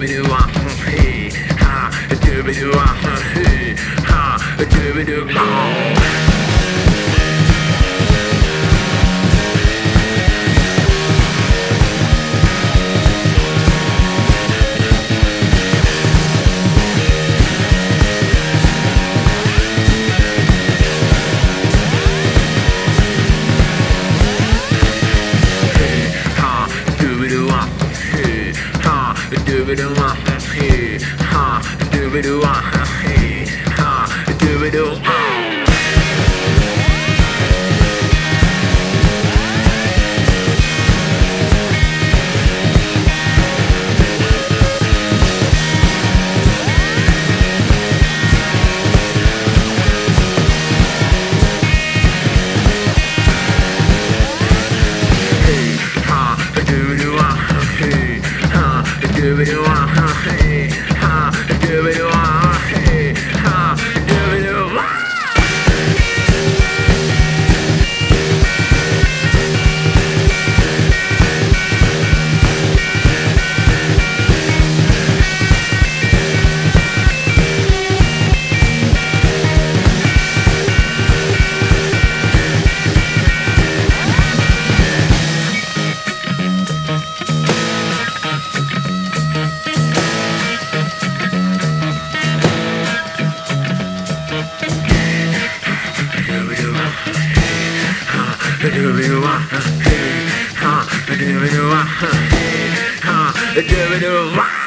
doo-be-doo-wah, hey, ha, doo-be-doo-wah, hey, ha, doo-be-doo-wah. Doo-be-doo-wah, hey, ha, doo-be-doo-wah, hey, ha, doo-be-doo-wah. Do-be-do-wah, hey, ha, do-be-do-wah, hey, ha, do-be-do-wah. Do-be-do-wah, hey, ha, do-be-do-wah, hey, ha, do-be-do-wah.